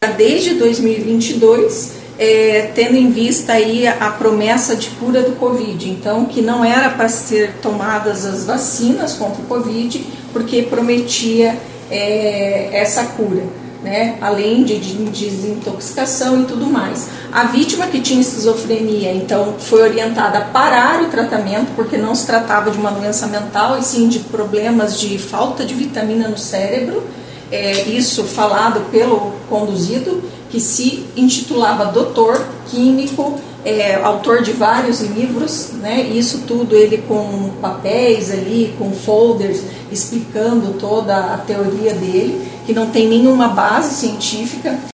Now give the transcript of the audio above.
Desde 2022, tendo em vista aí a promessa de cura do Covid, então que não era para ser tomadas as vacinas contra o Covid, porque prometia essa cura, né? Além de desintoxicação e tudo mais. A vítima que tinha esquizofrenia, então, foi orientada a parar o tratamento, porque não se tratava de uma doença mental, e sim de problemas de falta de vitamina no cérebro, isso falado pelo conduzido, que se intitulava doutor químico, autor de vários livros, né? Isso tudo ele com papéis ali, com folders, explicando toda a teoria dele, que não tem nenhuma base científica.